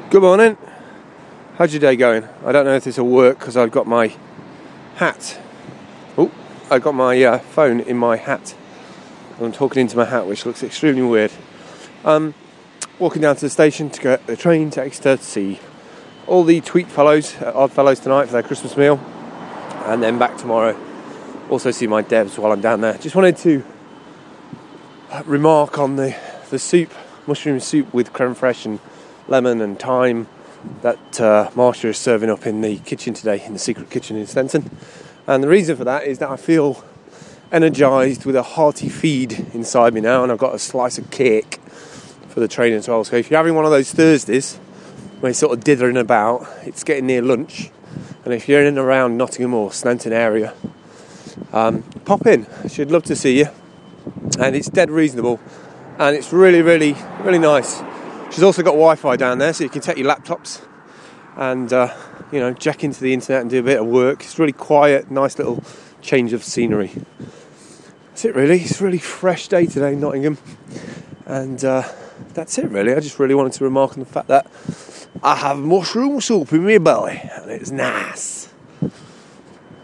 Good morning. How's your day going? I don't know if this will work because I've got my hat. Oh, I've got my phone in my hat. I'm talking into my hat, which looks extremely weird. Walking down to the station to get the train to Exeter to see all the Tweet fellows, Odd Fellows tonight for their Christmas meal, and then back tomorrow. Also see my devs while I'm down there. Just wanted to remark on the soup, mushroom soup with creme fraiche and lemon and thyme that Marsha is serving up in the kitchen today, in the secret kitchen in Stenton. And the reason for that is that I feel energised with a hearty feed inside me now, and I've got a slice of cake for the train as well. So if you're having one of those Thursdays where you're sort of dithering about, it's getting near lunch, and if you're in and around Nottingham or Stenton area, pop in. She'd love to see you, and it's dead reasonable, and it's really, really, really nice. She's also got Wi-Fi down there, so you can take your laptops and jack into the internet and do a bit of work. It's really quiet, nice little change of scenery. That's it really. It's a really fresh day today in Nottingham, and that's it really. I just really wanted to remark on the fact that I have mushroom soup in my belly, and it's nice.